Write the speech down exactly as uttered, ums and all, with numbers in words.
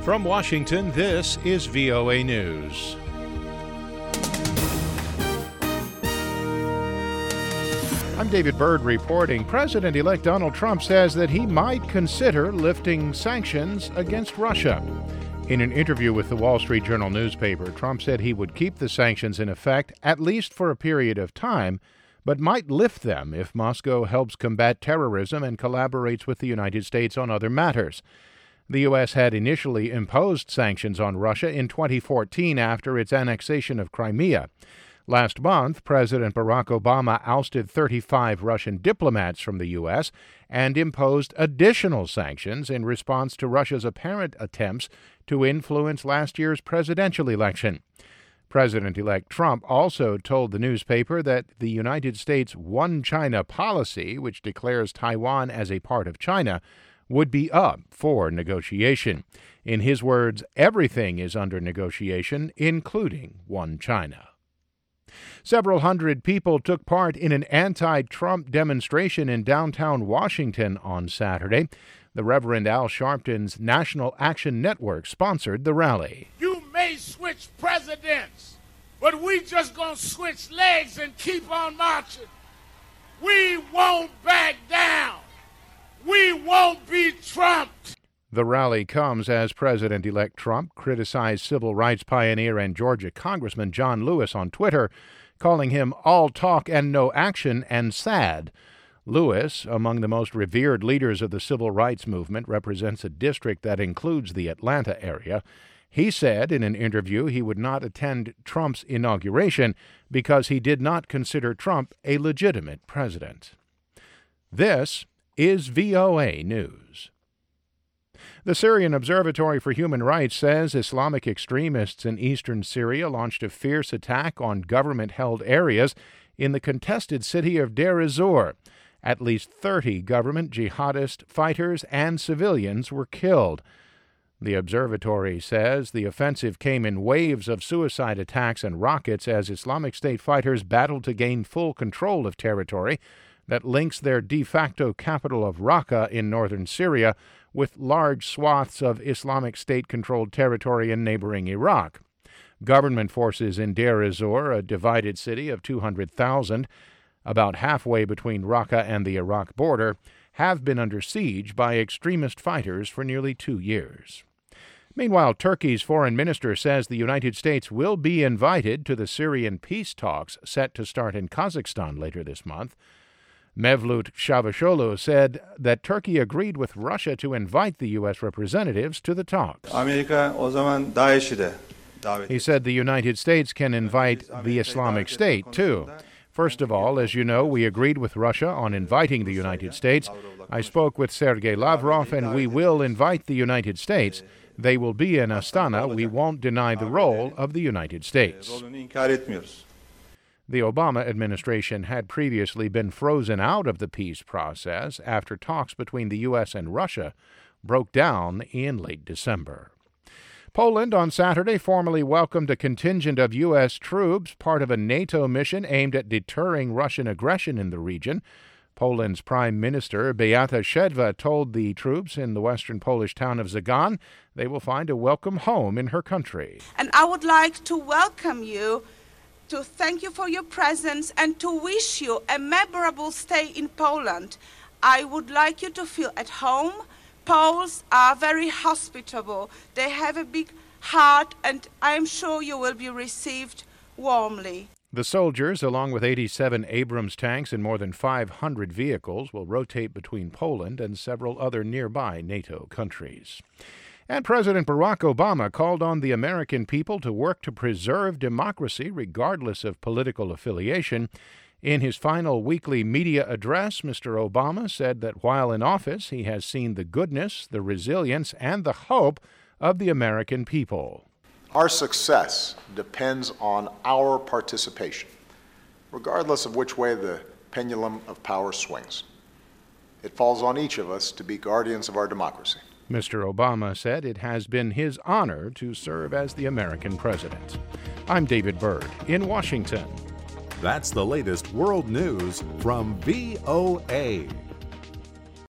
From Washington, this is V O A News. I'm David Byrd reporting. President-elect Donald Trump says that he might consider lifting sanctions against Russia. In an interview with the Wall Street Journal newspaper, Trump said he would keep the sanctions in effect at least for a period of time, but might lift them if Moscow helps combat terrorism and collaborates with the United States on other matters. The U S had initially imposed sanctions on Russia in twenty fourteen after its annexation of Crimea. Last month, President Barack Obama ousted thirty-five Russian diplomats from the U S and imposed additional sanctions in response to Russia's apparent attempts to influence last year's presidential election. President-elect Trump also told the newspaper that the United States' One China policy, which declares Taiwan as a part of China, would be up for negotiation. In his words, everything is under negotiation, including One China. Several hundred people took part in an anti-Trump demonstration in downtown Washington on Saturday. The Reverend Al Sharpton's National Action Network sponsored the rally. You may switch presidents, but we just gonna switch legs and keep on marching. We won't back down. We won't be trumped. The rally comes as President-elect Trump criticized civil rights pioneer and Georgia Congressman John Lewis on Twitter, calling him all talk and no action and sad. Lewis, among the most revered leaders of the civil rights movement, represents a district that includes the Atlanta area. He said in an interview he would not attend Trump's inauguration because he did not consider Trump a legitimate president. This is V O A News. The Syrian Observatory for Human Rights says Islamic extremists in eastern Syria launched a fierce attack on government-held areas in the contested city of Deir ez-Zor. At least thirty government jihadist fighters and civilians were killed. The observatory says the offensive came in waves of suicide attacks and rockets as Islamic State fighters battled to gain full control of territory that links their de facto capital of Raqqa in northern Syria with large swaths of Islamic State-controlled territory in neighboring Iraq. Government forces in Deir ez-Zor, a divided city of two hundred thousand, about halfway between Raqqa and the Iraq border, have been under siege by extremist fighters for nearly two years. Meanwhile, Turkey's foreign minister says the United States will be invited to the Syrian peace talks set to start in Kazakhstan later this month. Mevlut Çavuşoğlu said that Turkey agreed with Russia to invite the U S representatives to the talks. He said the United States can invite the Islamic State, too. First of all, as you know, we agreed with Russia on inviting the United States. I spoke with Sergei Lavrov, and we will invite the United States. They will be in Astana. We won't deny the role of the United States. The Obama administration had previously been frozen out of the peace process after talks between the U S and Russia broke down in late December. Poland on Saturday formally welcomed a contingent of U S troops, part of a NATO mission aimed at deterring Russian aggression in the region. Poland's Prime Minister Beata Szydło told the troops in the western Polish town of Zagan they will find a welcome home in her country. And I would like to welcome you, to thank you for your presence, and to wish you a memorable stay in Poland. I would like you to feel at home. Poles are very hospitable. They have a big heart, and I am sure you will be received warmly. The soldiers, along with eighty-seven Abrams tanks and more than five hundred vehicles, will rotate between Poland and several other nearby NATO countries. And President Barack Obama called on the American people to work to preserve democracy regardless of political affiliation. In his final weekly media address, Mister Obama said that while in office, he has seen the goodness, the resilience, and the hope of the American people. Our success depends on our participation, regardless of which way the pendulum of power swings. It falls on each of us to be guardians of our democracy. Mister Obama said it has been his honor to serve as the American president. I'm David Byrd in Washington. That's the latest world news from V O A.